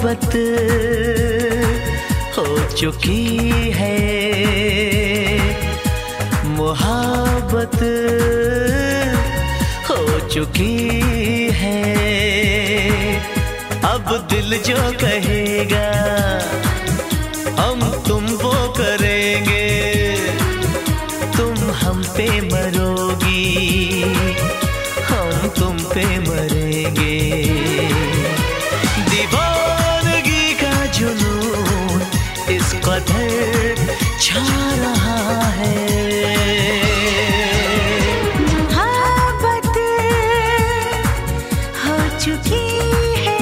मोहब्बत हो चुकी है, मोहब्बत हो चुकी है। अब दिल जो कहेगा हम तुम वो करेंगे, तुम हम पे मरोगी, हम तुम पे मरेंगे। दीवानगी का जुनून इस कदर छा रहा है, मोहब्बत हो चुकी है,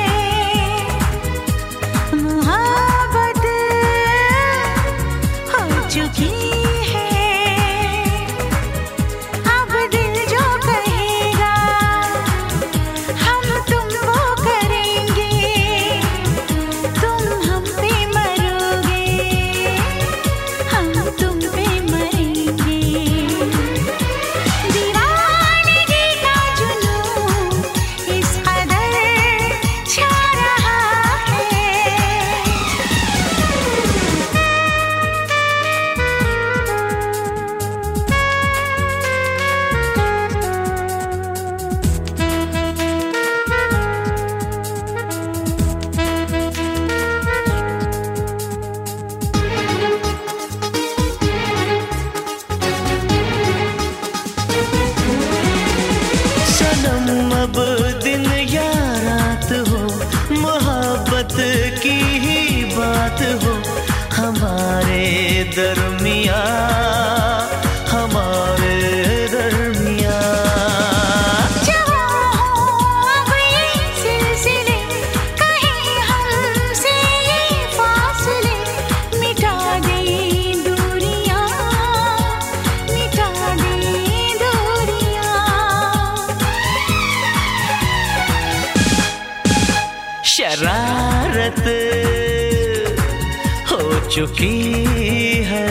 मोहब्बत हो चुकी है। अब दिल जो कहेगा हम तुम वो करेंगे, तुम हम पे मरोगे, हम तुम पे मरेंगे। दीवानगी का जुनून इस कदर छा रहा है। सनम अब दिन या रात हो, मोहब्बत की ही बात हो हमारे दरमिया, हमारे दरमिया। जहाँ हो अब ये सिलसिले, कहीं हमसे ये फासले, मिटा दें दूरियां, मिटा दें दूरियां। शरारत हो चुकी है,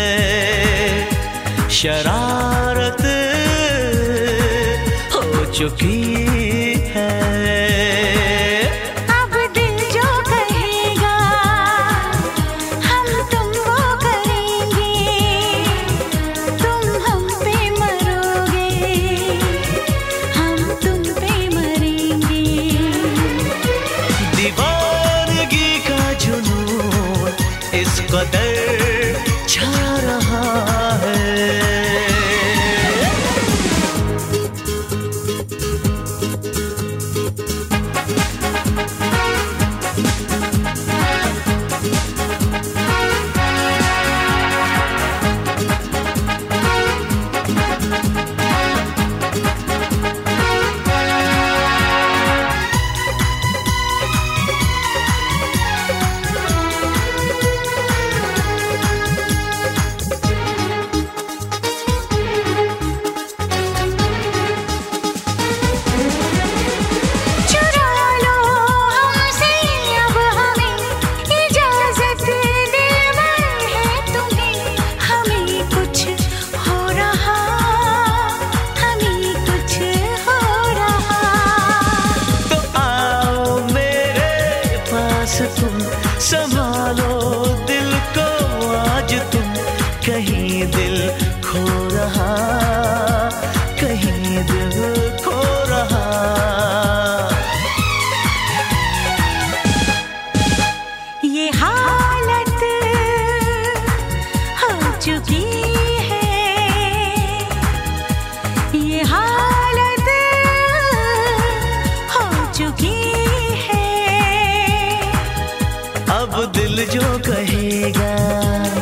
शरारत हो चुकी है। अब दिल जो कहेगा हम तुम वो करेंगे, तुम हम पे मरोगे, हम तुम पे मरेंगे। दीवानगी का जुनून इस कदर छा रहा है। चुरा लो हमसे अब हमें इजाजत, दिलबर है तुम्हें। हमें कुछ हो रहा, हमें कुछ हो रहा। तो आओ मेरे पास तुम, संभालो दिल को आज तुम, कहीं दिल खो रहा, कहीं दिल खो रहा। ये हालत हो चुकी है, ये हालत हो चुकी है। अब दिल जो कहेगा